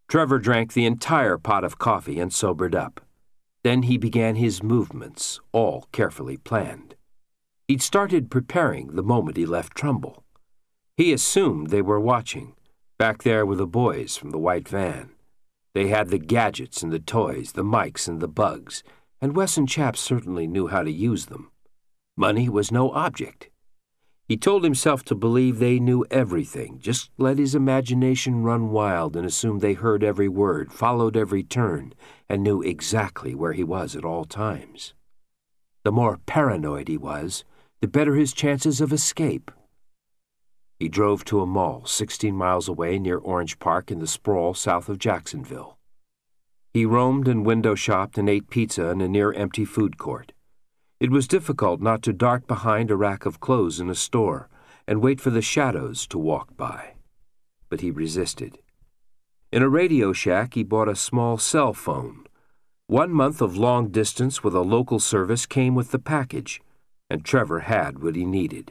Trevor drank the entire pot of coffee and sobered up. Then he began his movements, all carefully planned. He'd started preparing the moment he left Trumbull. He assumed they were watching. Back there were the boys from the white van. They had the gadgets and the toys, the mics and the bugs, and Wes and Chap certainly knew how to use them. Money was no object. He told himself to believe they knew everything, just let his imagination run wild and assume they heard every word, followed every turn, and knew exactly where he was at all times. The more paranoid he was, the better his chances of escape. He drove to a mall 16 miles away near Orange Park in the sprawl south of Jacksonville. He roamed and window-shopped and ate pizza in a near-empty food court. It was difficult not to dart behind a rack of clothes in a store and wait for the shadows to walk by. But he resisted. In a Radio Shack, he bought a small cell phone. 1 month of long distance with a local service came with the package, and Trevor had what he needed.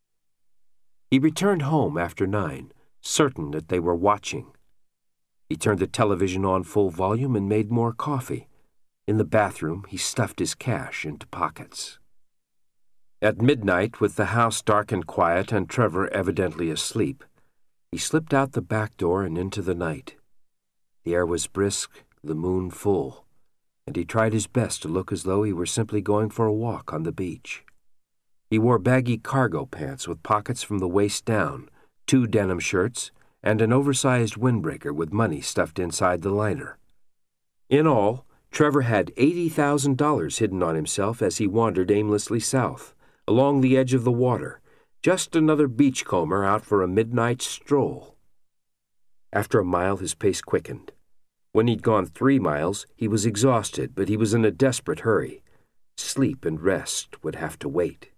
He returned home after 9, certain that they were watching. He turned the television on full volume and made more coffee. In the bathroom, he stuffed his cash into pockets. At midnight, with the house dark and quiet and Trevor evidently asleep, he slipped out the back door and into the night. The air was brisk, the moon full, and he tried his best to look as though he were simply going for a walk on the beach. He wore baggy cargo pants with pockets from the waist down, 2 denim shirts, and an oversized windbreaker with money stuffed inside the liner. In all, Trevor had $80,000 hidden on himself as he wandered aimlessly south, along the edge of the water, just another beachcomber out for a midnight stroll. After a mile, his pace quickened. When he'd gone 3 miles, he was exhausted, but he was in a desperate hurry. Sleep and rest would have to wait.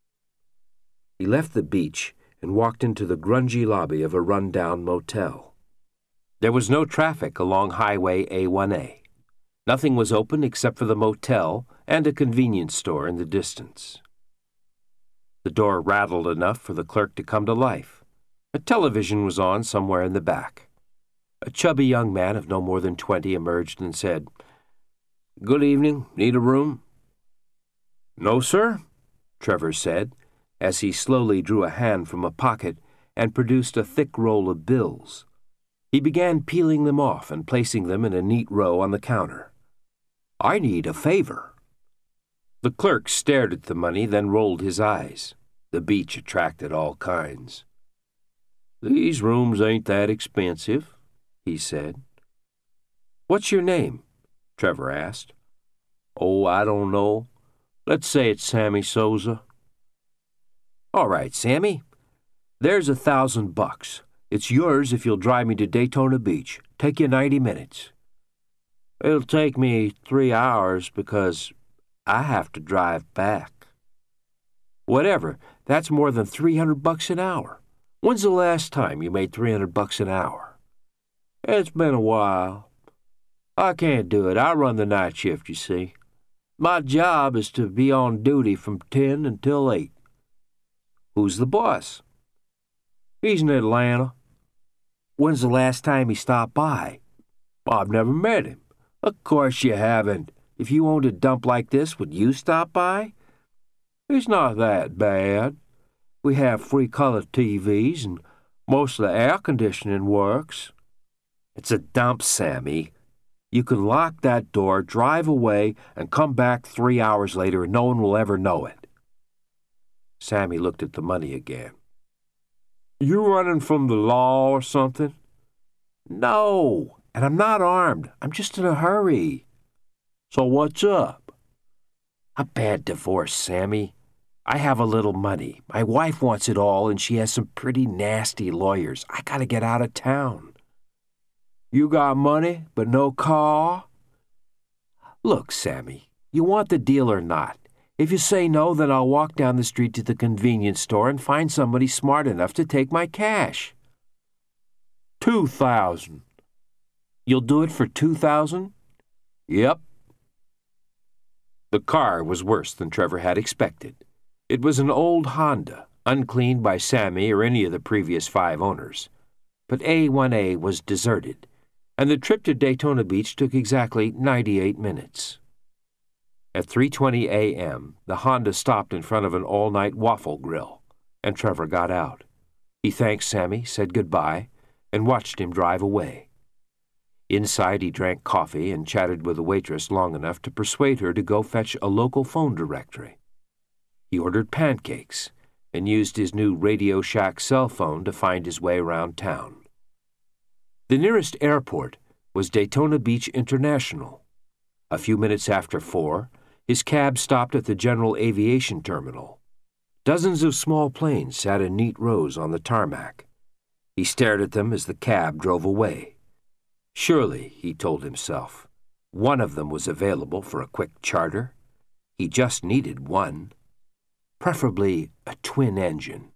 He left the beach and walked into the grungy lobby of a run-down motel. There was no traffic along Highway A1A. Nothing was open except for the motel and a convenience store in the distance. The door rattled enough for the clerk to come to life. A television was on somewhere in the back. A chubby young man of no more than 20 emerged and said, "Good evening. Need a room?" "No, sir," Trevor said, as he slowly drew a hand from a pocket and produced a thick roll of bills. He began peeling them off and placing them in a neat row on the counter. "I need a favor." The clerk stared at the money, then rolled his eyes. The beach attracted all kinds. "These rooms ain't that expensive," he said. "What's your name?" Trevor asked. "Oh, I don't know. Let's say it's Sammy Souza." "All right, Sammy. There's $1,000. It's yours if you'll drive me to Daytona Beach. Take you 90 minutes. "It'll take me 3 hours because I have to drive back." "Whatever. That's more than $300 an hour. When's the last time you made $300 an hour?" "It's been a while. I can't do it. I run the night shift, you see. My job is to be on duty from 10 until 8. "Who's the boss?" "He's in Atlanta." "When's the last time he stopped by?" "I've never met him." "Of course you haven't. If you owned a dump like this, would you stop by?" "It's not that bad. We have free color TVs and most of the air conditioning works." "It's a dump, Sammy. You can lock that door, drive away, and come back 3 hours later and no one will ever know it." Sammy looked at the money again. "You running from the law or something?" "No, and I'm not armed. I'm just in a hurry." "So what's up?" "A bad divorce, Sammy. I have a little money. My wife wants it all, and she has some pretty nasty lawyers. I gotta get out of town." "You got money, but no car?" "Look, Sammy, you want the deal or not? If you say no, then I'll walk down the street to the convenience store and find somebody smart enough to take my cash." $2,000. "You'll do it for $2,000? "Yep." The car was worse than Trevor had expected. It was an old Honda, uncleaned by Sammy or any of the previous 5 owners. But A1A was deserted. and the trip to Daytona Beach took exactly 98 minutes. At 3:20 a.m., the Honda stopped in front of an all-night waffle grill, and Trevor got out. He thanked Sammy, said goodbye, and watched him drive away. Inside, he drank coffee and chatted with the waitress long enough to persuade her to go fetch a local phone directory. He ordered pancakes and used his new Radio Shack cell phone to find his way around town. The nearest airport was Daytona Beach International. A few minutes after 4, his cab stopped at the General Aviation Terminal. Dozens of small planes sat in neat rows on the tarmac. He stared at them as the cab drove away. Surely, he told himself, one of them was available for a quick charter. He just needed one, preferably a twin engine.